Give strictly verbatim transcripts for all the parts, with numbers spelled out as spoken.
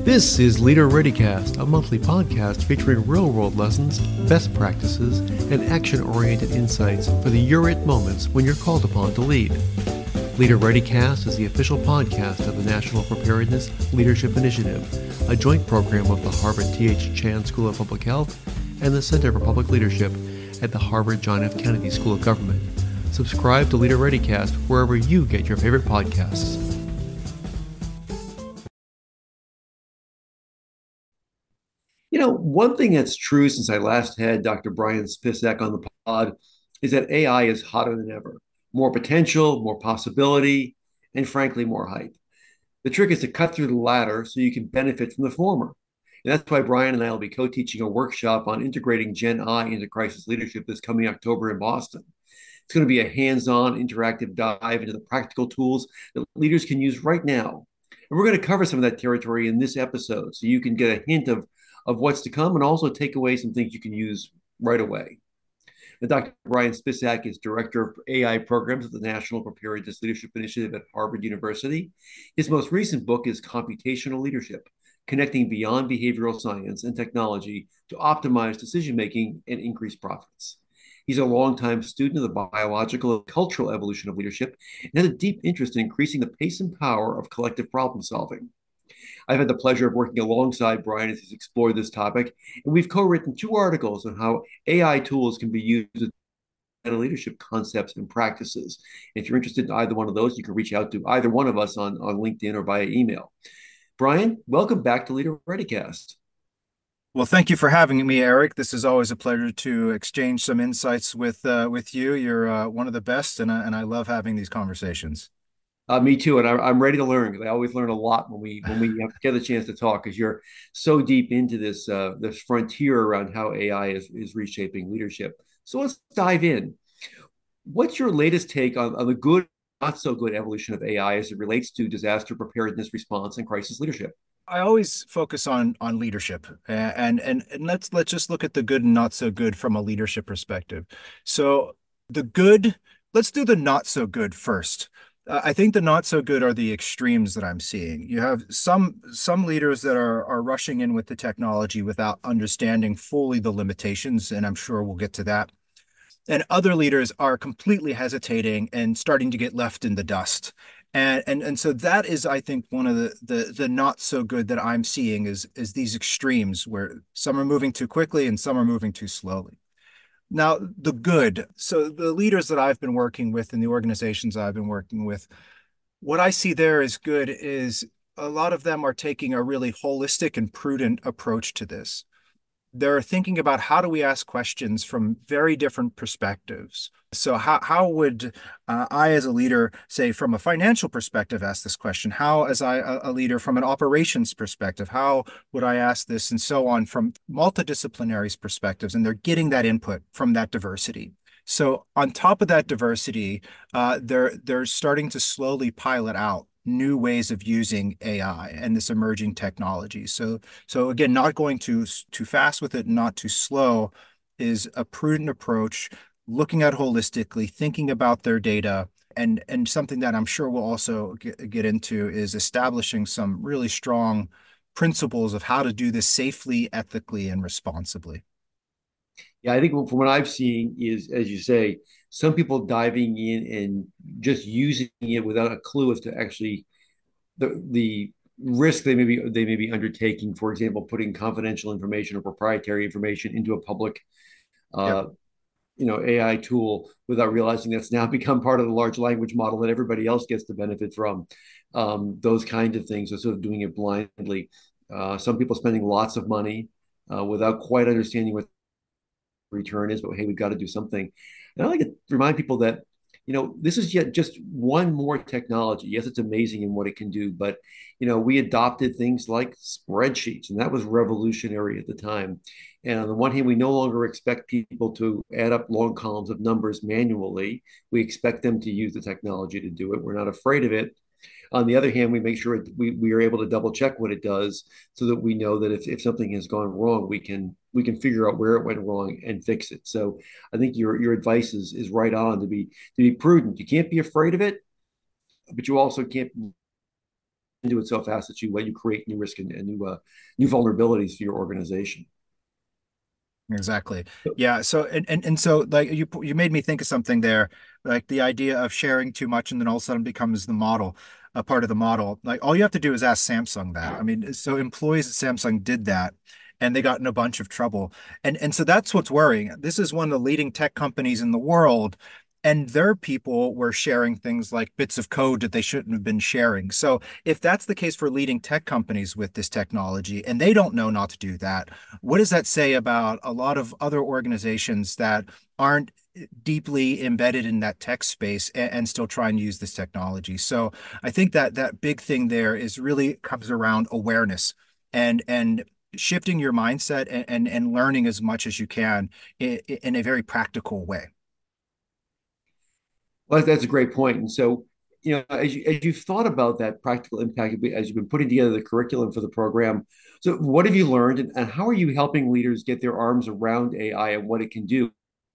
This is Leader ReadyCast, a monthly podcast featuring real-world lessons, best practices, and action-oriented insights for the you're it moments when you're called upon to lead. Leader ReadyCast is the official podcast of the National Preparedness Leadership Initiative, a joint program of the Harvard T H Chan School of Public Health and the Center for Public Leadership at the Harvard John F. Kennedy School of Government. Subscribe to Leader ReadyCast wherever you get your favorite podcasts. You know, one thing that's true since I last had Doctor Brian Spisak on the pod is that A I is hotter than ever. More potential, more possibility, and frankly, more hype. The trick is to cut through the latter so you can benefit from the former. And that's why Brian and I will be co-teaching a workshop on integrating Gen I into crisis leadership this coming October in Boston. It's going to be a hands-on, interactive dive into the practical tools that leaders can use right now. And we're going to cover some of that territory in this episode so you can get a hint of, of what's to come and also take away some things you can use right away. And Doctor Brian Spisak is Director of A I Programs at the National Preparedness Leadership Initiative at Harvard University. His most recent book is Computational Leadership, Connecting Beyond Behavioral Science and Technology to Optimize Decision-Making and Increase Profits. He's a longtime student of the biological and cultural evolution of leadership and has a deep interest in increasing the pace and power of collective problem solving. I've had the pleasure of working alongside Brian as he's explored this topic, and we've co-written two articles on how A I tools can be used in leadership concepts and practices. And if you're interested in either one of those, you can reach out to either one of us on, on LinkedIn or via email. Brian, welcome back to Leader ReadyCast. Well, thank you for having me, Eric. This is always a pleasure to exchange some insights with uh, with you. You're uh, one of the best, and I, and I love having these conversations. Uh, me too, and I, I'm ready to learn because I always learn a lot when we when we get a chance to talk. Because you're so deep into this uh, this frontier around how A I is is reshaping leadership. So let's dive in. What's your latest take on, on the good, not so good evolution of A I as it relates to disaster preparedness response and crisis leadership? I always focus on on leadership, and and and let's let's just look at the good and not so good from a leadership perspective. So the good, let's do the not so good first. Uh, I think the not so good are the extremes that I'm seeing. You have some some leaders that are are rushing in with the technology without understanding fully the limitations, and I'm sure we'll get to that. And other leaders are completely hesitating and starting to get left in the dust. And and and so that is, I think, one of the the the not so good that I'm seeing is is these extremes where some are moving too quickly and some are moving too slowly. Now, the good. So the leaders that I've been working with and the organizations I've been working with, what I see there as good is a lot of them are taking a really holistic and prudent approach to this. They're thinking about how do we ask questions from very different perspectives. So how how would uh, I, as a leader, say from a financial perspective, ask this question? How, as I a leader from an operations perspective, how would I ask this, and so on from multidisciplinary perspectives? And they're getting that input from that diversity. So on top of that diversity, uh, they're they're starting to slowly pilot out new ways of using A I and this emerging technology. So, so again, not going too too fast with it, not too slow, is a prudent approach, looking at holistically, thinking about their data, and and something that I'm sure we'll also get, get into is establishing some really strong principles of how to do this safely, ethically, and responsibly. Yeah, I think from what I've seen is, as you say, some people diving in and just using it without a clue as to actually the the risk they may be they may be undertaking. For example, putting confidential information or proprietary information into a public, Yep. uh, you know, A I tool without realizing that's now become part of the large language model that everybody else gets to benefit from. Um, those kinds of things are sort of doing it blindly. Uh, some people spending lots of money uh, without quite understanding what return is, but hey, we've got to do something. And I like to remind people that, you know, this is yet just one more technology. Yes, it's amazing in what it can do, but, you know, we adopted things like spreadsheets, and that was revolutionary at the time. And on the one hand, we no longer expect people to add up long columns of numbers manually. We expect them to use the technology to do it. We're not afraid of it. On the other hand, we make sure we, we are able to double check what it does so that we know that if, if something has gone wrong, we can we can figure out where it went wrong and fix it. So I think your your advice is is right on to be to be prudent. You can't be afraid of it, but you also can't into it so fast that you, well, you create new risk and, and new, uh, new vulnerabilities for your organization. Exactly. Yeah. So and, and and so like you you made me think of something there, like the idea of sharing too much and then all of a sudden becomes the model, a part of the model. Like all you have to do is ask Samsung that. I mean, so employees at Samsung did that and they got in a bunch of trouble. And and so that's what's worrying. This is one of the leading tech companies in the world. And their people were sharing things like bits of code that they shouldn't have been sharing. So, if that's the case for leading tech companies with this technology, and they don't know not to do that, what does that say about a lot of other organizations that aren't deeply embedded in that tech space and, and still try and use this technology? So I think that that big thing there is really comes around awareness and and shifting your mindset and and, and learning as much as you can in, in a very practical way. Well, that's a great point. And so, you know, as you, as you've thought about that practical impact, as you've been putting together the curriculum for the program, so what have you learned, and, and how are you helping leaders get their arms around A I and what it can do?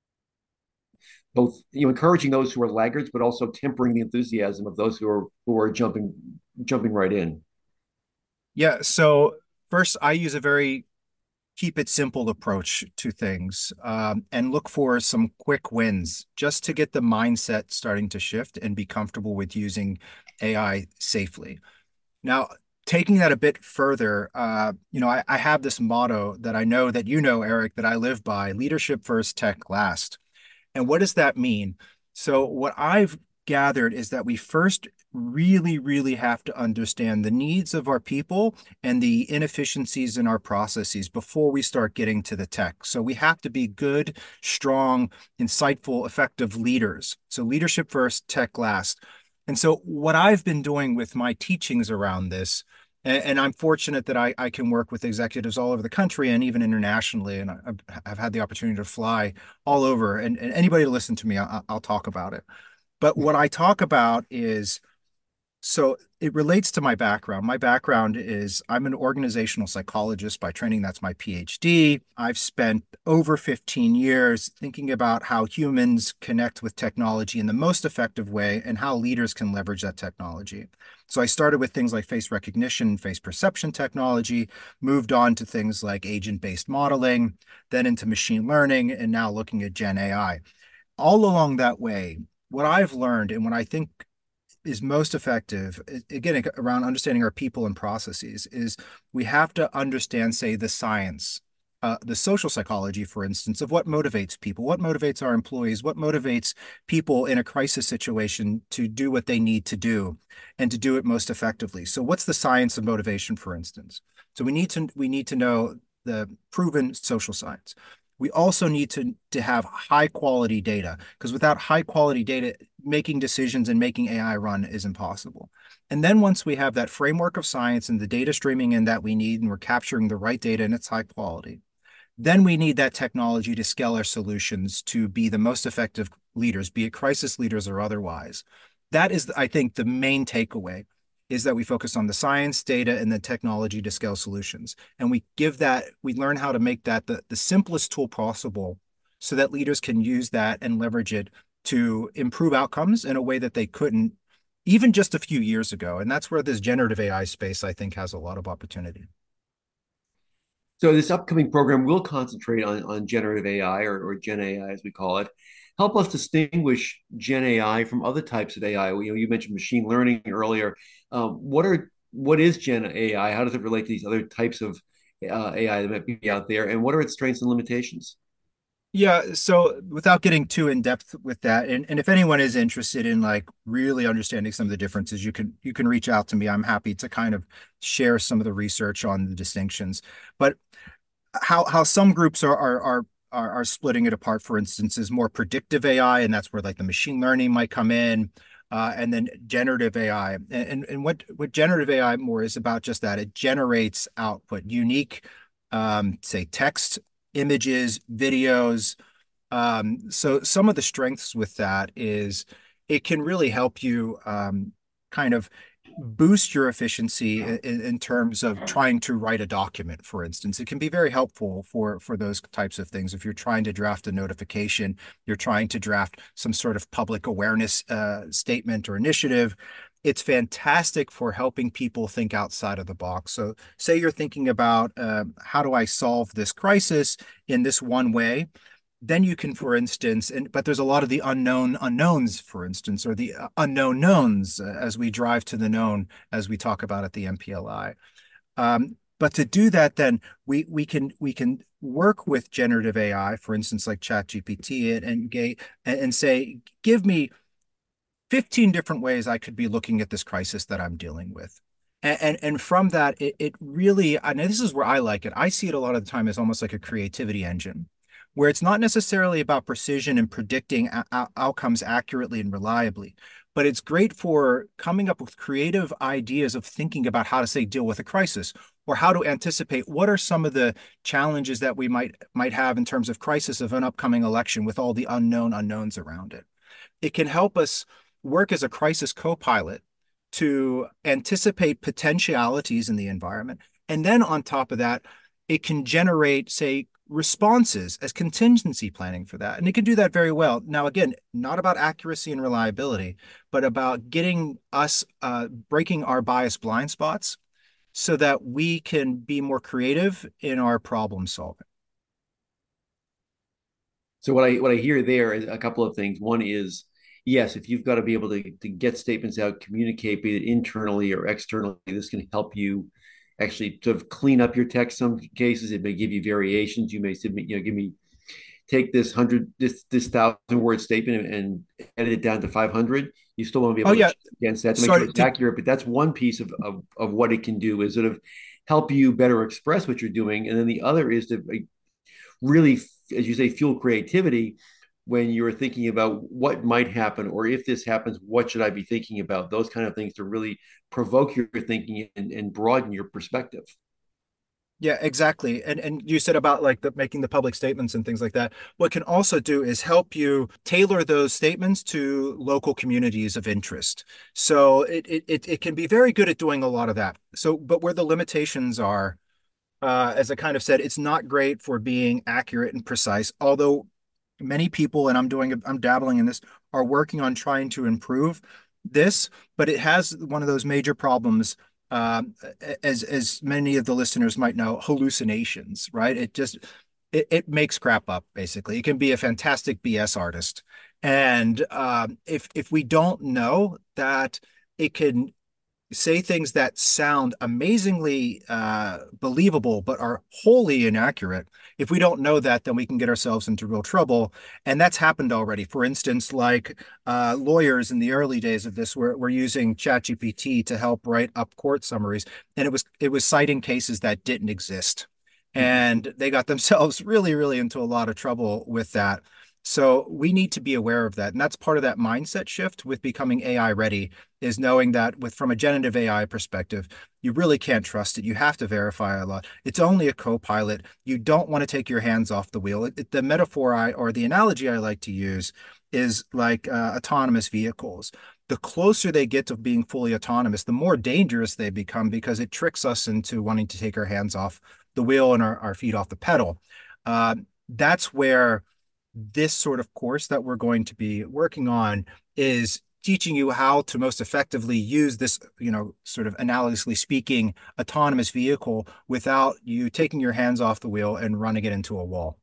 Both, you know, encouraging those who are laggards, but also tempering the enthusiasm of those who are who are jumping jumping right in. Yeah, so first I use a very keep it simple approach to things um, and look for some quick wins just to get the mindset starting to shift and be comfortable with using A I safely. Now, taking that a bit further, uh, you know, I, I have this motto that I know that you know, Eric, that I live by: leadership first, tech last. And what does that mean? So, what I've gathered is that we first really, really have to understand the needs of our people and the inefficiencies in our processes before we start getting to the tech. So, we have to be good, strong, insightful, effective leaders. So, leadership first, tech last. And so, what I've been doing with my teachings around this, and, and I'm fortunate that I, I can work with executives all over the country and even internationally. And I, I've had the opportunity to fly all over. And, and anybody to listen to me, I'll, I'll talk about it. But what I talk about is so it relates to my background. My background is I'm an organizational psychologist by training. That's my PhD. I've spent over fifteen years thinking about how humans connect with technology in the most effective way and how leaders can leverage that technology. So I started with things like face recognition, face perception technology, moved on to things like agent-based modeling, then into machine learning, and now looking at Gen A I. All along that way, what I've learned and what I think is most effective, again, around understanding our people and processes, is we have to understand, say, the science, uh, the social psychology, for instance, of what motivates people, what motivates our employees, what motivates people in a crisis situation to do what they need to do and to do it most effectively. So what's the science of motivation, for instance? So we need to we need to know the proven social science. We also need to, to have high quality data because without high quality data, making decisions and making A I run is impossible. And then once we have that framework of science and the data streaming in that we need, and we're capturing the right data and its high quality, then we need that technology to scale our solutions to be the most effective leaders, be it crisis leaders or otherwise. That is, I think, the main takeaway is that we focus on the science, data, and the technology to scale solutions. And we give that, we learn how to make that the, the simplest tool possible so that leaders can use that and leverage it to improve outcomes in a way that they couldn't even just a few years ago. And that's where this generative A I space, I think, has a lot of opportunity. So this upcoming program will concentrate on, on generative A I, or, or Gen A I as we call it. Help us distinguish Gen A I from other types of A I. You know, you mentioned machine learning earlier. Um, what are what is Gen A I? How does it relate to these other types of uh, A I that might be out there? And what are its strengths and limitations? Yeah, so without getting too in depth with that, and, and if anyone is interested in like really understanding some of the differences, you can you can reach out to me. I'm happy to kind of share some of the research on the distinctions. But how how some groups are are are are, are splitting it apart, for instance, is more predictive A I, and that's where like the machine learning might come in, uh, and then generative A I. And, and and what what generative A I more is about just that. It generates output, unique, um, say text, images, videos. Um, so some of the strengths with that is it can really help you um, kind of boost your efficiency in, in terms of trying to write a document, for instance. It can be very helpful for for those types of things. If you're trying to draft a notification, you're trying to draft some sort of public awareness uh, statement or initiative, It's fantastic for helping people think outside of the box. So, say you're thinking about uh, how do I solve this crisis in this one way? Then you can, for instance, and but there's a lot of the unknown unknowns, for instance, or the uh, unknown knowns uh, as we drive to the known, as we talk about at the M P L I. Um, but to do that, then we we can we can work with generative A I, for instance, like ChatGPT, and and, ga- and and say, give me fifteen different ways I could be looking at this crisis that I'm dealing with. And, and, and from that, it, it really, and this is where I like it. I see it a lot of the time as almost like a creativity engine, where it's not necessarily about precision and predicting outcomes accurately and reliably, but it's great for coming up with creative ideas of thinking about how to, say, deal with a crisis or how to anticipate what are some of the challenges that we might might have in terms of crisis of an upcoming election with all the unknown unknowns around it. It can help us work as a crisis co-pilot to anticipate potentialities in the environment. And then on top of that, it can generate, say, responses as contingency planning for that. And it can do that very well. Now, again, not about accuracy and reliability, but about getting us uh, breaking our bias blind spots so that we can be more creative in our problem solving. So what I what I hear there is a couple of things. One is, yes, if you've got to be able to, to get statements out, communicate, be it internally or externally, this can help you actually sort of clean up your text. Some cases it may give you variations. You may submit, you know, give me take this hundred this this thousand word statement and edit it down to five hundred. You still want to be Oh able to yeah, check against that to make sure sorry. it's Did accurate. But that's one piece of, of of what it can do is sort of help you better express what you're doing. And then the other is to really, as you say, fuel creativity when you're thinking about what might happen, or if this happens, what should I be thinking about? Those kind of things to really provoke your thinking and, and broaden your perspective. Yeah, exactly. And and you said about like the making the public statements and things like that. What can also do is help you tailor those statements to local communities of interest. So it it it, it can be very good at doing a lot of that. So, but where the limitations are, uh, as I kind of said, it's not great for being accurate and precise, although many people, and I'm doing, I'm dabbling in this, are working on trying to improve this, but it has one of those major problems, um, as as many of the listeners might know, hallucinations, right? It just it, it makes crap up, basically. It can be a fantastic B S artist. And um, if if we don't know that it can say things that sound amazingly uh, believable but are wholly inaccurate. If we don't know that, then we can get ourselves into real trouble. And that's happened already. For instance, like uh, lawyers in the early days of this were, were using ChatGPT to help write up court summaries, and it was it was citing cases that didn't exist. And they got themselves really, really into a lot of trouble with that. So we need to be aware of that. And that's part of that mindset shift with becoming A I ready is knowing that with from a generative A I perspective, you really can't trust it. You have to verify a lot. It's only a co-pilot. You don't want to take your hands off the wheel. It, it- the metaphor I or the analogy I like to use is like uh, autonomous vehicles. The closer they get to being fully autonomous, the more dangerous they become because it tricks us into wanting to take our hands off the wheel and our, our feet off the pedal. Uh, that's where this sort of course that we're going to be working on is teaching you how to most effectively use this, you know, sort of analogously speaking, autonomous vehicle without you taking your hands off the wheel and running it into a wall.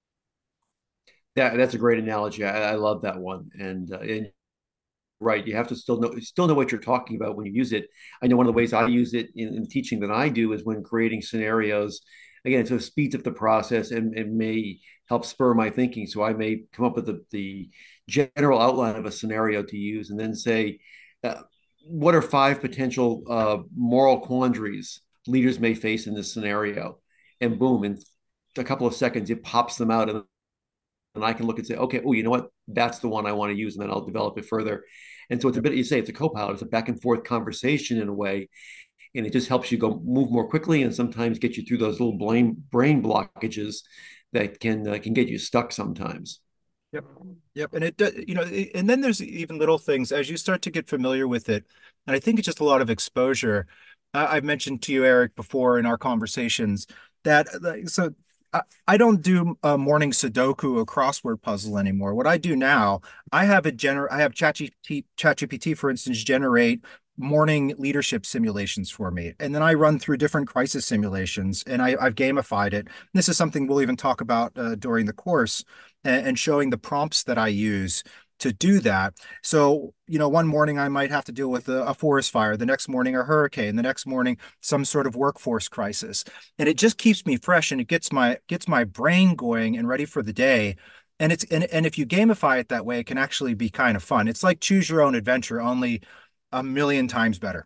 That that's a great analogy. I, I love that one. And, uh, and right, you have to still know still know what you're talking about when you use it. I know one of the ways I use it in, in teaching that I do is when creating scenarios. Again, so it speeds up the process and it may help spur my thinking. So I may come up with the, the general outline of a scenario to use, and then say, uh, what are five potential uh, moral quandaries leaders may face in this scenario? And boom, in a couple of seconds, it pops them out, and and I can look and say, okay, oh, you know what? That's the one I want to use, and then I'll develop it further. And so it's a Yep. bit, you say it's a co-pilot, it's a back and forth conversation in a way, and it just helps you go move more quickly and sometimes get you through those little brain brain blockages that can uh, can get you stuck sometimes. Yep. Yep. And it, does- you know, it- and then there's even little things as you start to get familiar with it. And I think it's just a lot of exposure. I, I've mentioned to you, Eric, before in our conversations that like, so I, I don't do a morning Sudoku or crossword puzzle anymore. What I do now, I have a gener I have ChatGPT, ChatGPT, for instance, generate morning leadership simulations for me. And then I run through different crisis simulations and I, I've gamified it. This is something we'll even talk about uh, during the course and, and showing the prompts that I use to do that. So, you know, one morning I might have to deal with a, a forest fire, the next morning a hurricane, the next morning some sort of workforce crisis. And it just keeps me fresh and it gets my gets my brain going and ready for the day. And it's and, and if you gamify it that way, it can actually be kind of fun. It's like choose your own adventure, only a million times better.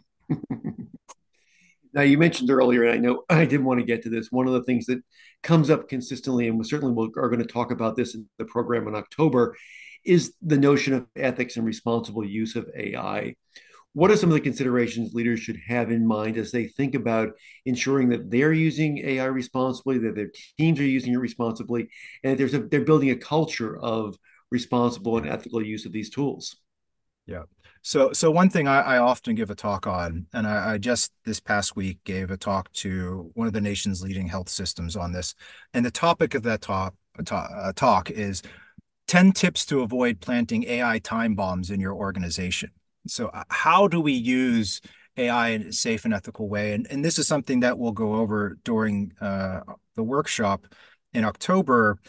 Now, you mentioned earlier, and I know I didn't want to get to this. One of the things that comes up consistently, and we certainly will, are going to talk about this in the program in October, is the notion of ethics and responsible use of A I. What are some of the considerations leaders should have in mind as they think about ensuring that they're using A I responsibly, that their teams are using it responsibly, and that there's a, they're building a culture of responsible and ethical use of these tools? Yeah. So, so one thing I, I often give a talk on, and I, I just this past week gave a talk to one of the nation's leading health systems on this, and the topic of that talk uh, talk is ten tips to avoid planting A I time bombs in your organization. So, uh, how do we use A I in a safe and ethical way? And and this is something that we'll go over during uh, the workshop in October.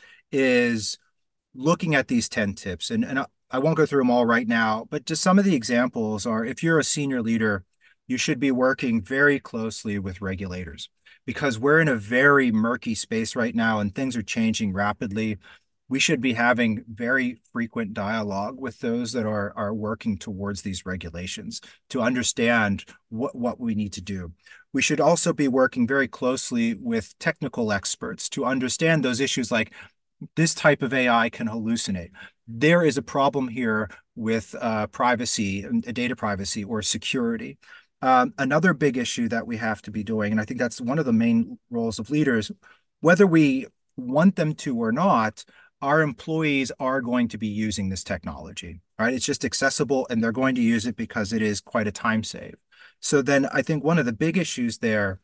Is looking at these ten tips, and, and I, I won't go through them all right now, but just some of the examples are if you're a senior leader, you should be working very closely with regulators because we're in a very murky space right now and things are changing rapidly. We should be having very frequent dialogue with those that are, are working towards these regulations to understand what, what we need to do. We should also be working very closely with technical experts to understand those issues like this type of A I can hallucinate. There is a problem here with uh, privacy, uh, data privacy, or security. Um, another big issue that we have to be doing, and I think that's one of the main roles of leaders, whether we want them to or not, our employees are going to be using this technology, right? It's just accessible and they're going to use it because it is quite a time save. So then I think one of the big issues there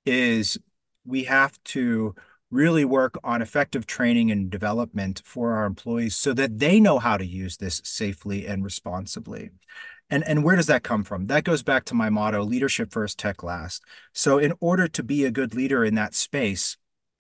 is we have to really work on effective training and development for our employees so that they know how to use this safely and responsibly. And, and where does that come from? That goes back to my motto, leadership first, tech last. So in order to be a good leader in that space,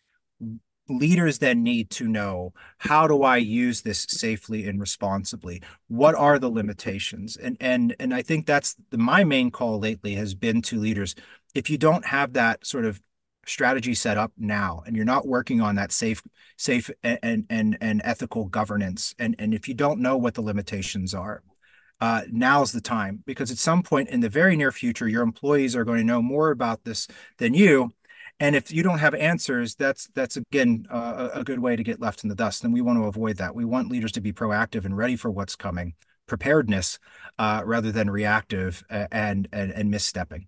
leaders then need to know, how do I use this safely and responsibly? What are the limitations? And and and I think that's the, my main call lately has been to leaders. If you don't have that sort of strategy set up now and you're not working on that safe safe and and and ethical governance, and and if you don't know what the limitations are, uh, now's the time, because at some point in the very near future your employees are going to know more about this than you, and if you don't have answers, that's that's again uh, a good way to get left in the dust. And we want to avoid that. We want leaders to be proactive and ready for what's coming, preparedness uh, rather than reactive and and and misstepping.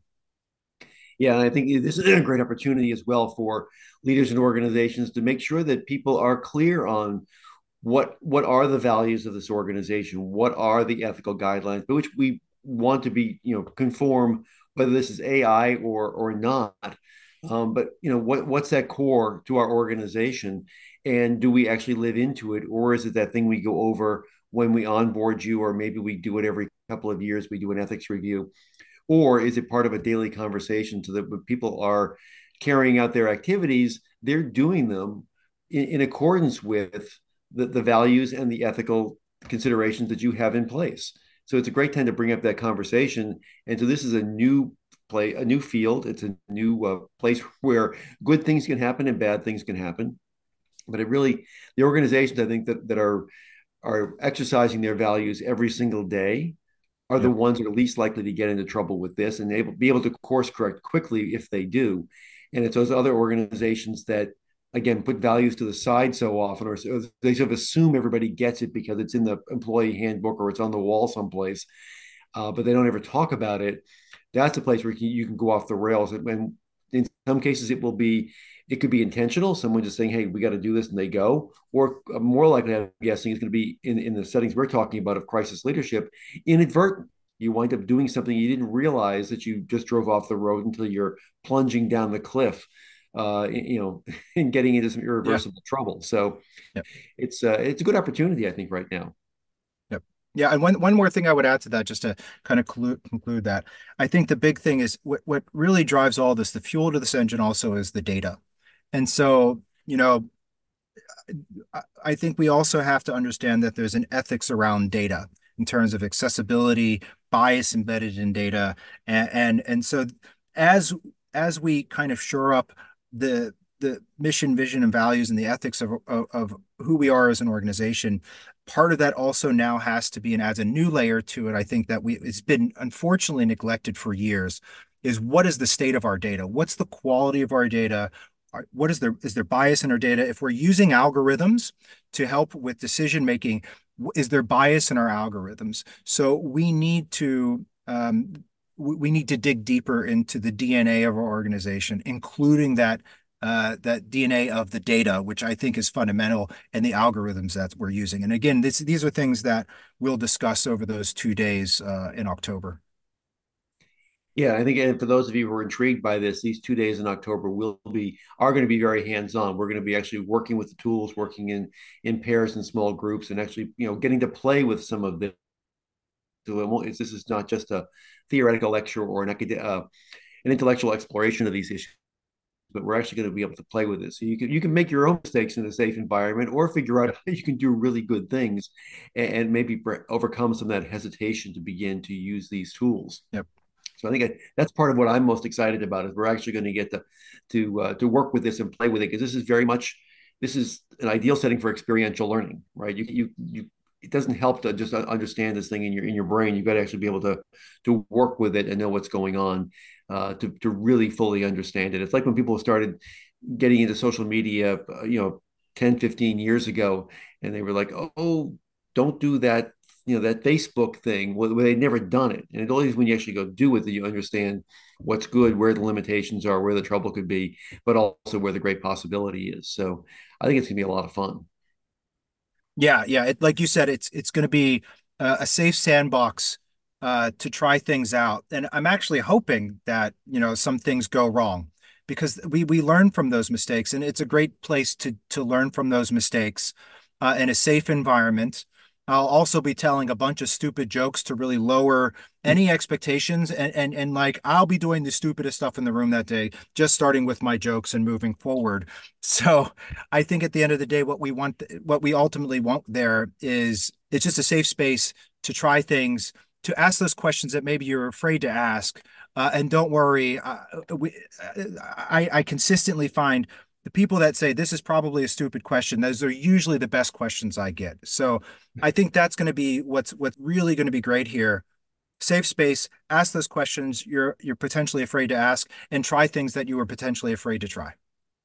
Yeah, and I think this is a great opportunity as well for leaders and organizations to make sure that people are clear on what what are the values of this organization, what are the ethical guidelines by which we want to be, you know, conform, whether this is A I or or not. Um, but you know, what what's that core to our organization, and do we actually live into it, or is it that thing we go over when we onboard you, or maybe we do it every couple of years, we do an ethics review, or is it part of a daily conversation so that when people are carrying out their activities, they're doing them in, in accordance with the, the values and the ethical considerations that you have in place. So it's a great time to bring up that conversation. And so this is a new play, a new field. It's a new uh, place where good things can happen and bad things can happen. But it really, the organizations I think that that are are exercising their values every single day are the Yep. ones that are least likely to get into trouble with this and able be able to course correct quickly if they do. And it's those other organizations that again put values to the side so often, or they sort of assume everybody gets it because it's in the employee handbook or it's on the wall someplace, uh, but they don't ever talk about it. That's a place where you can go off the rails. And in some cases, it will be, it could be intentional. Someone just saying, "Hey, we got to do this," and they go. Or more likely, I'm guessing, is going to be in in the settings we're talking about of crisis leadership, inadvertent. You wind up doing something you didn't realize that you just drove off the road until you're plunging down the cliff, uh, you know, and getting into some Yeah. irreversible trouble. So Yep. it's uh, it's a good opportunity, I think, right now. Yep. Yeah, and one one more thing I would add to that, just to kind of conclude, conclude that, I think the big thing is what what really drives all this, the fuel to this engine also is the data. And so, you know, I, I think we also have to understand that there's an ethics around data in terms of accessibility, bias embedded in data, and and, and so as as we kind of shore up the the mission, vision, and values and the ethics of, of, of who we are as an organization, part of that also now has to be and adds a new layer to it. I think that we it's been unfortunately neglected for years. Is what is the state of our data? What's the quality of our data? What is there is there bias in our data? If we're using algorithms to help with decision making, is there bias in our algorithms? So we need to um, we need to dig deeper into the D N A of our organization, including that uh, that D N A of the data, which I think is fundamental, and the algorithms that we're using. And again, this, these are things that we'll discuss over those two days uh, in October. Yeah, I think, and for those of you who are intrigued by this, these two days in October will be are going to be very hands-on. We're going to be actually working with the tools, working in in pairs and small groups, and actually, you know, getting to play with some of this. So it won't, it's, this is not just a theoretical lecture or an acad- uh, an intellectual exploration of these issues, but we're actually going to be able to play with it. So you can you can make your own mistakes in a safe environment, or figure out how you can do really good things, and, and maybe overcome some of that hesitation to begin to use these tools. Yep. So I think I, that's part of what I'm most excited about is we're actually going to get to to uh, to work with this and play with it because this is very much this is an ideal setting for experiential learning, right? You you you it doesn't help to just understand this thing in your in your brain. You've got to actually be able to to work with it and know what's going on uh, to to really fully understand it. It's like when people started getting into social media, uh, you know, ten, fifteen years ago, and they were like, oh, don't do that, you know, that Facebook thing where, where they'd never done it. And it always when you actually go do it that you understand what's good, where the limitations are, where the trouble could be, but also where the great possibility is. So I think it's gonna be a lot of fun. Yeah, yeah. It, like you said, it's it's going to be uh, a safe sandbox uh, to try things out, and I'm actually hoping that you know some things go wrong because we we learn from those mistakes, and it's a great place to to learn from those mistakes uh, in a safe environment. I'll also be telling a bunch of stupid jokes to really lower any expectations, and and and like I'll be doing the stupidest stuff in the room that day, just starting with my jokes and moving forward. So. I think at the end of the day, what we want, what we ultimately want there is it's just a safe space to try things, to ask those questions that maybe you're afraid to ask. Uh, and don't worry, uh, we, I, I consistently find the people that say this is probably a stupid question, those are usually the best questions I get. So I think that's going to be what's what's really going to be great here. Safe space, ask those questions you're you're potentially afraid to ask, and try things that you were potentially afraid to try.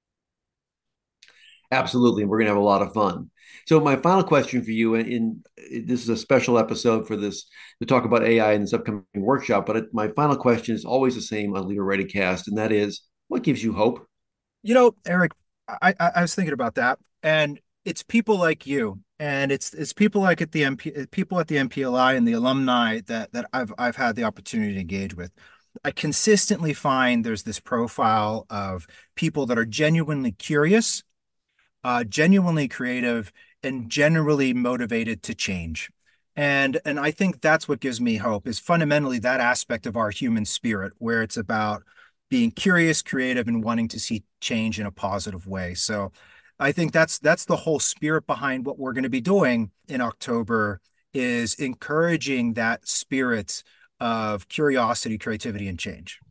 Absolutely. We're going to have a lot of fun. So my final question for you, and in, in, this is a special episode for this to talk about A I in this upcoming workshop, but it, my final question is always the same on Leader Ready Cast, and that is, what gives you hope? You know, Eric, I, I, I was thinking about that, and it's people like you, and it's it's people like at the M P, people at the M P L I and the alumni that that I've I've had the opportunity to engage with. I consistently find there's this profile of people that are genuinely curious, uh, genuinely creative, and generally motivated to change. And and I think that's what gives me hope is fundamentally that aspect of our human spirit, where it's about being curious, creative, and wanting to see change in a positive way. So I think that's that's the whole spirit behind what we're going to be doing in October is encouraging that spirit of curiosity, creativity, and change.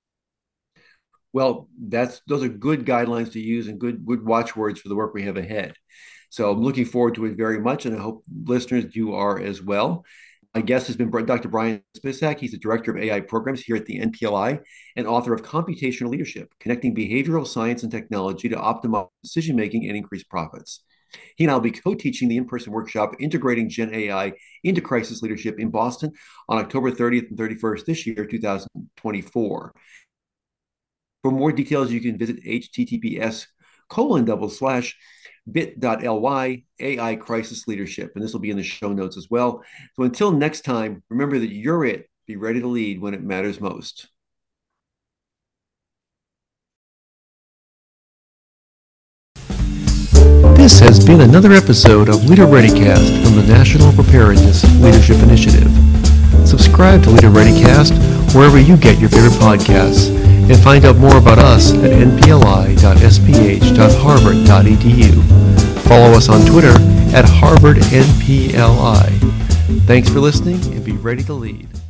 Well, that's those are good guidelines to use and good good watchwords for the work we have ahead. So I'm looking forward to it very much, and I hope listeners you are as well. My guest has been Doctor Brian Spisak. He's the director of A I programs here at the N P L I and author of Computational Leadership, Connecting Behavioral Science and Technology to Optimize Decision Making and Increase Profits. He and I will be co-teaching the in-person workshop Integrating Gen A I into Crisis Leadership in Boston on October thirtieth and thirty-first this year, two thousand twenty-four. For more details, you can visit https colon double slash bit.ly A I crisis leadership. And this will be in the show notes as well. So until next time, remember that you're it. Be ready to lead when it matters most. This has been another episode of Leader ReadyCast from the National Preparedness Leadership Initiative. Subscribe to Leader ReadyCast wherever you get your favorite podcasts, and find out more about us at n p l i dot s p h dot harvard dot e d u. Follow us on Twitter at Harvard N P L I. Thanks for listening, and be ready to lead.